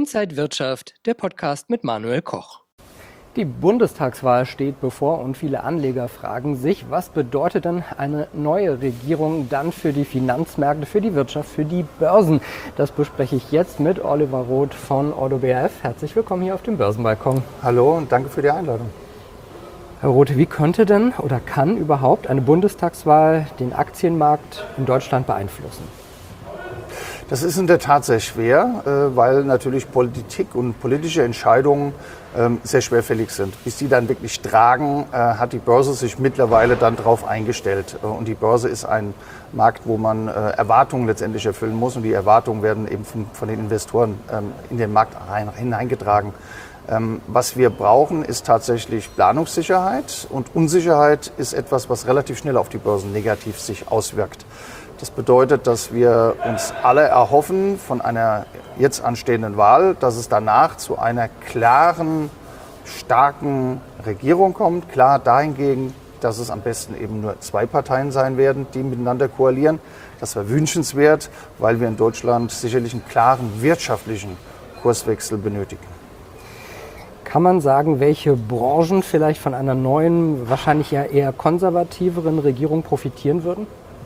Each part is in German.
Inside Wirtschaft, der Podcast mit Manuel Koch. Die Bundestagswahl steht bevor und viele Anleger fragen sich, was bedeutet denn eine neue Regierung dann für die Finanzmärkte, für die Wirtschaft, für die Börsen? Das bespreche ich jetzt mit Oliver Roth von ORDO BHF. Herzlich willkommen hier auf dem Börsenbalkon. Hallo und danke für die Einladung. Herr Roth, wie könnte denn oder kann überhaupt eine Bundestagswahl den Aktienmarkt in Deutschland beeinflussen? Das ist in der Tat sehr schwer, weil natürlich Politik und politische Entscheidungen sehr schwerfällig sind. Bis die dann wirklich tragen, hat die Börse sich mittlerweile dann darauf eingestellt. Und die Börse ist ein Markt, wo man Erwartungen letztendlich erfüllen muss. Und die Erwartungen werden eben von den Investoren in den Markt hineingetragen. Was wir brauchen, ist tatsächlich Planungssicherheit. Und Unsicherheit ist etwas, was relativ schnell auf die Börsen negativ sich auswirkt. Das bedeutet, dass wir uns alle erhoffen von einer jetzt anstehenden Wahl, dass es danach zu einer klaren, starken Regierung kommt. Klar dahingegen, dass es am besten eben nur zwei Parteien sein werden, die miteinander koalieren. Das wäre wünschenswert, weil wir in Deutschland sicherlich einen klaren wirtschaftlichen Kurswechsel benötigen. Kann man sagen, welche Branchen vielleicht von einer neuen, wahrscheinlich ja eher konservativeren Regierung profitieren würden?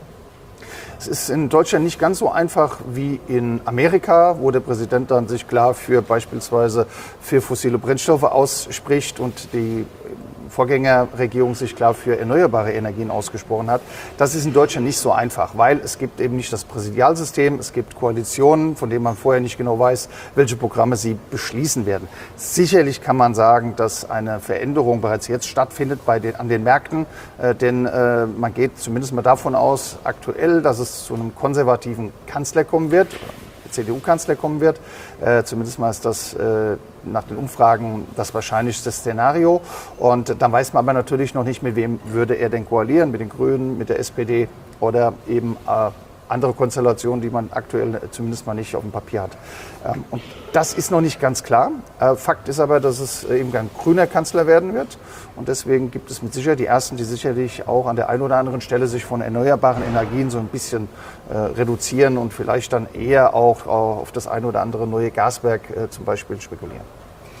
Es ist in Deutschland nicht ganz so einfach wie in Amerika, wo der Präsident dann sich klar beispielsweise für fossile Brennstoffe ausspricht und die Vorgängerregierung sich klar für erneuerbare Energien ausgesprochen hat. Das ist in Deutschland nicht so einfach, weil es gibt eben nicht das Präsidialsystem, es gibt Koalitionen, von denen man vorher nicht genau weiß, welche Programme sie beschließen werden. Sicherlich kann man sagen, dass eine Veränderung bereits jetzt stattfindet an den Märkten, denn man geht zumindest mal davon aus, aktuell, dass es zu einem konservativen Kanzler kommen wird, CDU-Kanzler kommen wird. Zumindest mal ist das nach den Umfragen das wahrscheinlichste Szenario. Und dann weiß man aber natürlich noch nicht, mit wem würde er denn koalieren, mit den Grünen, mit der SPD oder eben andere Konstellationen, die man aktuell zumindest mal nicht auf dem Papier hat. Und das ist noch nicht ganz klar. Fakt ist aber, dass es eben ein grüner Kanzler werden wird. Und deswegen gibt es mit Sicherheit die Ersten, die sicherlich auch an der einen oder anderen Stelle sich von erneuerbaren Energien so ein bisschen reduzieren und vielleicht dann eher auch auf das eine oder andere neue Gaswerk zum Beispiel spekulieren.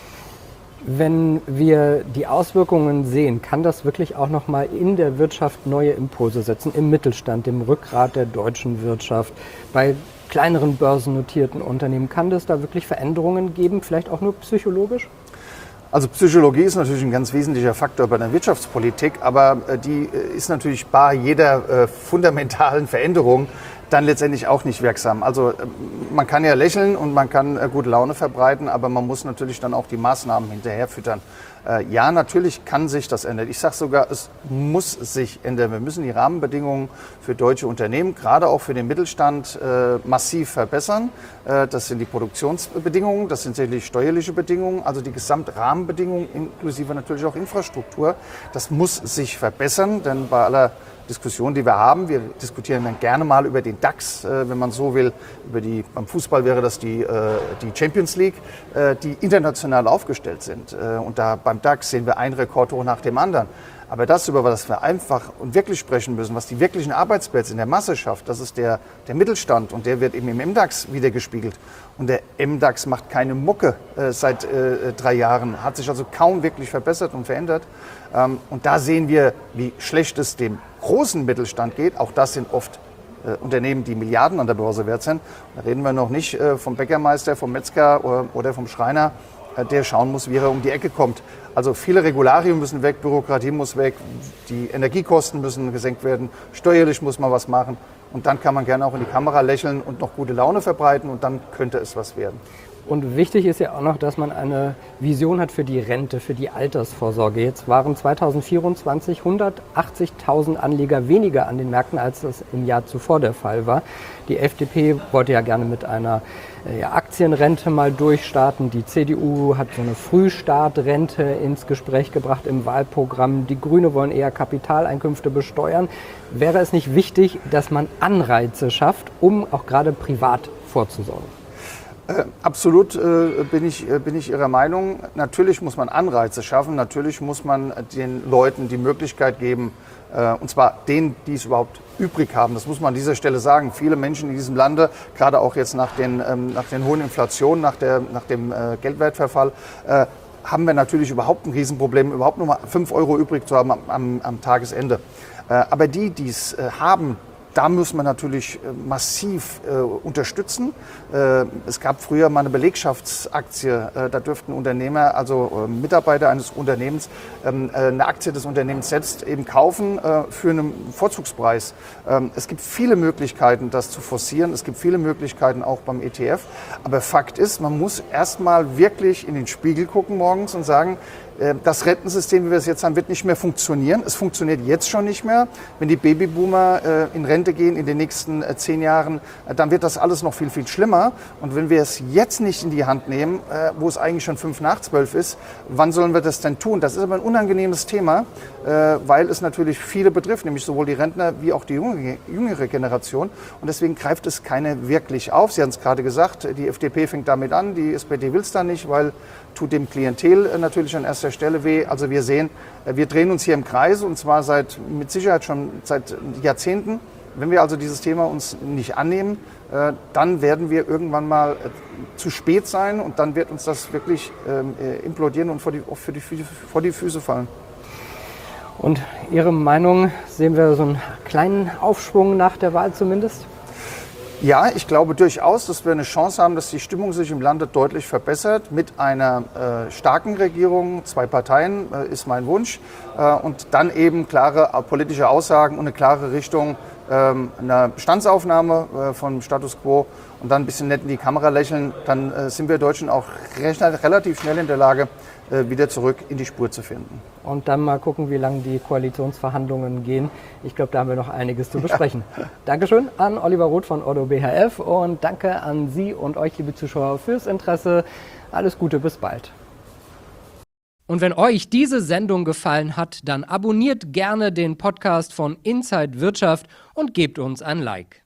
Wenn wir die Auswirkungen sehen, kann das wirklich auch noch mal in der Wirtschaft neue Impulse setzen, im Mittelstand, dem Rückgrat der deutschen Wirtschaft, bei kleineren börsennotierten Unternehmen. Kann das da wirklich Veränderungen geben, vielleicht auch nur psychologisch? Also Psychologie ist natürlich ein ganz wesentlicher Faktor bei der Wirtschaftspolitik, aber die ist natürlich bei jeder fundamentalen Veränderung dann letztendlich auch nicht wirksam. Also man kann ja lächeln und man kann gute Laune verbreiten, aber man muss natürlich dann auch die Maßnahmen hinterher füttern. Ja, natürlich kann sich das ändern. Ich sage sogar, es muss sich ändern. Wir müssen die Rahmenbedingungen für deutsche Unternehmen, gerade auch für den Mittelstand, massiv verbessern. Das sind die Produktionsbedingungen, das sind sicherlich steuerliche Bedingungen, also die Gesamtrahmenbedingungen inklusive natürlich auch Infrastruktur. Das muss sich verbessern, denn bei aller Diskussion, die wir haben. Wir diskutieren dann gerne mal über den DAX, wenn man so will. Beim Fußball wäre das die Champions League, die international aufgestellt sind. Und da beim DAX sehen wir einen Rekordhoch nach dem anderen. Aber das, über was wir einfach und wirklich sprechen müssen, was die wirklichen Arbeitsplätze in der Masse schafft, das ist der Mittelstand und der wird eben im MDAX wiedergespiegelt. Und der MDAX macht keine Mucke seit 3 Jahren, hat sich also kaum wirklich verbessert und verändert. Und da sehen wir, wie schlecht es dem großen Mittelstand geht. Auch das sind oft Unternehmen, die Milliarden an der Börse wert sind. Da reden wir noch nicht vom Bäckermeister, vom Metzger oder vom Schreiner, der schauen muss, wie er um die Ecke kommt. Also viele Regularien müssen weg, Bürokratie muss weg, die Energiekosten müssen gesenkt werden, steuerlich muss man was machen. Und dann kann man gerne auch in die Kamera lächeln und noch gute Laune verbreiten und dann könnte es was werden. Und wichtig ist ja auch noch, dass man eine Vision hat für die Rente, für die Altersvorsorge. Jetzt waren 2024 180.000 Anleger weniger an den Märkten, als das im Jahr zuvor der Fall war. Die FDP wollte ja gerne mit einer Aktienrente mal durchstarten. Die CDU hat so eine Frühstartrente ins Gespräch gebracht im Wahlprogramm. Die Grüne wollen eher Kapitaleinkünfte besteuern. Wäre es nicht wichtig, dass man Anreize schafft, um auch gerade privat vorzusorgen? Absolut bin ich Ihrer Meinung. Natürlich muss man Anreize schaffen. Natürlich muss man den Leuten die Möglichkeit geben, Und zwar denen, die es überhaupt übrig haben. Das muss man an dieser Stelle sagen. Viele Menschen in diesem Lande, gerade auch jetzt nach den hohen Inflationen, nach dem Geldwertverfall, haben wir natürlich überhaupt ein Riesenproblem, überhaupt nur mal 5 Euro übrig zu haben am Tagesende. Aber die es haben, da müssen wir natürlich massiv unterstützen. Es gab früher mal eine Belegschaftsaktie. Da dürften Unternehmer, also Mitarbeiter eines Unternehmens, eine Aktie des Unternehmens selbst eben kaufen für einen Vorzugspreis. Es gibt viele Möglichkeiten, das zu forcieren. Es gibt viele Möglichkeiten auch beim ETF. Aber Fakt ist, man muss erstmal wirklich in den Spiegel gucken morgens und sagen, das Rentensystem, wie wir es jetzt haben, wird nicht mehr funktionieren. Es funktioniert jetzt schon nicht mehr. Wenn die Babyboomer in Rente gehen in den nächsten 10 Jahren, dann wird das alles noch viel, viel schlimmer. Und wenn wir es jetzt nicht in die Hand nehmen, wo es eigentlich schon 11:55 ist, wann sollen wir das denn tun? Das ist aber ein unangenehmes Thema, weil es natürlich viele betrifft, nämlich sowohl die Rentner wie auch die jüngere Generation. Und deswegen greift es keine wirklich auf. Sie haben es gerade gesagt, die FDP fängt damit an, die SPD will es dann nicht, weil tut dem Klientel natürlich an erster Stelle weh. Also wir sehen, wir drehen uns hier im Kreis und zwar mit Sicherheit schon seit Jahrzehnten. Wenn wir also dieses Thema uns nicht annehmen, dann werden wir irgendwann mal zu spät sein und dann wird uns das wirklich implodieren und vor die Füße fallen. Und Ihre Meinung, sehen wir so einen kleinen Aufschwung nach der Wahl zumindest? Ja, ich glaube durchaus, dass wir eine Chance haben, dass die Stimmung sich im Lande deutlich verbessert mit einer starken Regierung. 2 Parteien ist mein Wunsch. Und dann eben klare politische Aussagen und eine klare Richtung, eine Bestandsaufnahme vom Status quo und dann ein bisschen nett in die Kamera lächeln. Dann sind wir Deutschen auch relativ schnell in der Lage, wieder zurück in die Spur zu finden. Und dann mal gucken, wie lange die Koalitionsverhandlungen gehen. Ich glaube, da haben wir noch einiges zu besprechen. Ja. Dankeschön an Oliver Roth von ODDO BHF und danke an Sie und euch, liebe Zuschauer, fürs Interesse. Alles Gute, bis bald. Und wenn euch diese Sendung gefallen hat, dann abonniert gerne den Podcast von Inside Wirtschaft und gebt uns ein Like.